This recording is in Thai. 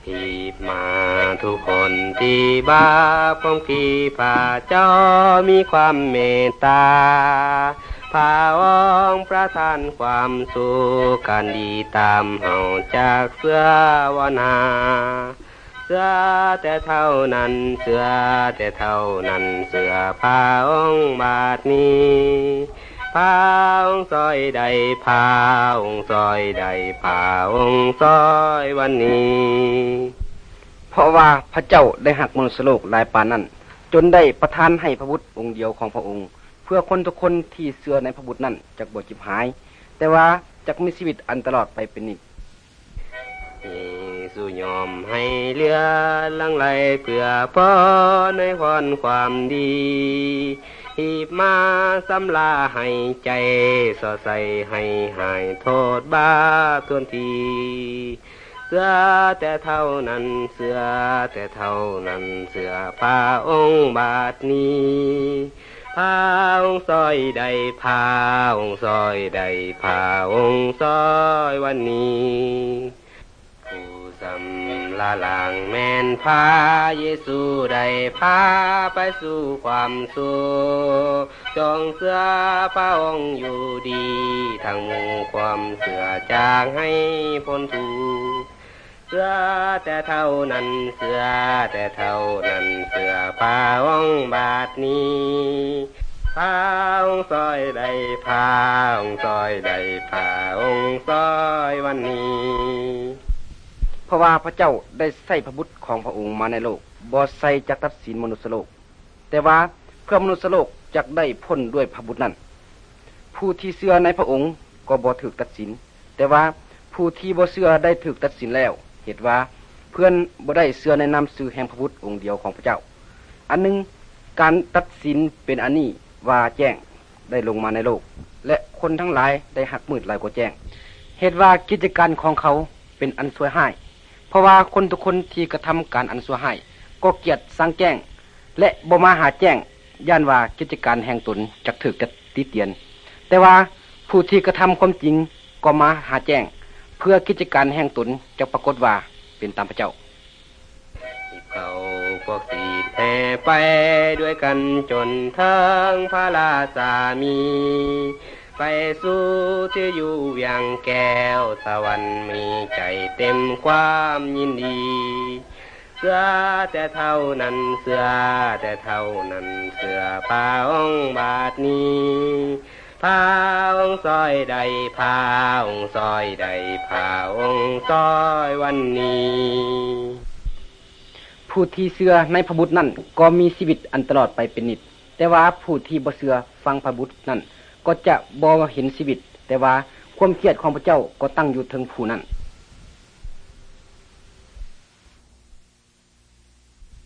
ที่มาทุกคนที่บาปของขี้พระเจ้ามีความเมตตาพระองค์ประทานความสุขการดีตามเฮาจากเสื้อวนาเสื้อแต่เท่านั้นเสื้อแต่เท่านั้นเสื้อพระองค์บาทนี้พระองค์ซอยใดพระองค์ซอยใดพระองค์ซอยวันนี้เพราะว่าพระเจ้าได้หักมนุษย์โลกหลายปานนั้นจนได้ประทานให้พระบุตรองค์เดียวของพระองค์เพื่อคนทุกคนที่เชื่อในพระบุตรนั้นจักบ่ฉิบหายแต่ว่าจักมีชีวิตอันตลอดไปเป็นนิจสู่ยอมให้เลือลังไหลเพื่อพ่อในพรความดีหีบมาสำลาให้ใจสอใสให้หายโทษบาปทวนทีเสื้อแต่เท่านั้นเสื้อแต่เท่านั้นเสื้อพระองค์บาทนี้พระองค์ซอยใดพระองค์ซอยใดพระองค์ซอยวันนี้ผู้สำลาหลังแม่นพระเยซูได้พาไปสู่ความสุขจงเสื้อพระองค์อยู่ดีทั้งหมู่ความเสื่อจางให้พ้นทุกข์เสื้อแต่เท่านั้นเสื้อแต่เท่านั้นเสื้อพระองค์บาทนี้พระองค์ซอยใดพระองค์ซอยใดพระองค์ซอยวันนี้เพราะว่าพระเจ้าได้ใส่พระบุตรของพระองค์มาในโลกบ่ใส่จักตัดสินมนุษย์โลกแต่ว่าเพื่อมนุษย์โลกจักได้พ้นด้วยพระบุตรนั้นผู้ที่เชื่อในพระองค์ก็บ่ถูกตัดสินแต่ว่าผู้ที่บ่เชื่อได้ถูกตัดสินแล้วเหตุว่าเพื่อนบ่ได้เชื่อในนามชื่อแห่งพระบุตรองค์เดียวของพระเจ้าอันหนึ่งการตัดสินเป็นอันนี้ว่าแจ้งได้ลงมาในโลกและคนทั้งหลายได้หักมืดหลายกว่าแจ้งเหตุว่ากิจการของเขาเป็นอันชั่วร้ายเพราะว่าคนทุกคนที่กระทำการอันชั่วร้ายก็เกียจสังแจ้งและบ่มาหาแจ้งย่านว่ากิจการแห่งตนจักถูกติเตียนแต่ว่าผู้ที่กระทำความจริงก็มาหาแจ้งเพื่อกิจการแห่งตนจะปรากฏว่าเป็นตามพระเจ้าเขาพวกสีแห่ไปด้วยกันจนทั้งพระราชามีไปสู่ที่อยู่อย่างแก้วสวรรค์มีใจเต็มความยินดีเสื้อแต่เท่านั้นเสื้อแต่เท่านั้นเสื้อพระองค์บาทนี้พระองค์ซอยใดพระองค์ซอยใดพระองค์ซอยวันนี้ผู้ที่เชื่อในพระบุตรนั้นก็มีชีวิตอันตลอดไปเป็นนิจแต่ว่าผู้ที่บ่เชื่อฟังพระบุตรนั้นก็จะบ่เห็นชีวิตแต่ว่าความเกลียดของพระเจ้าก็ตั้งอยู่ถึงผู้นั้น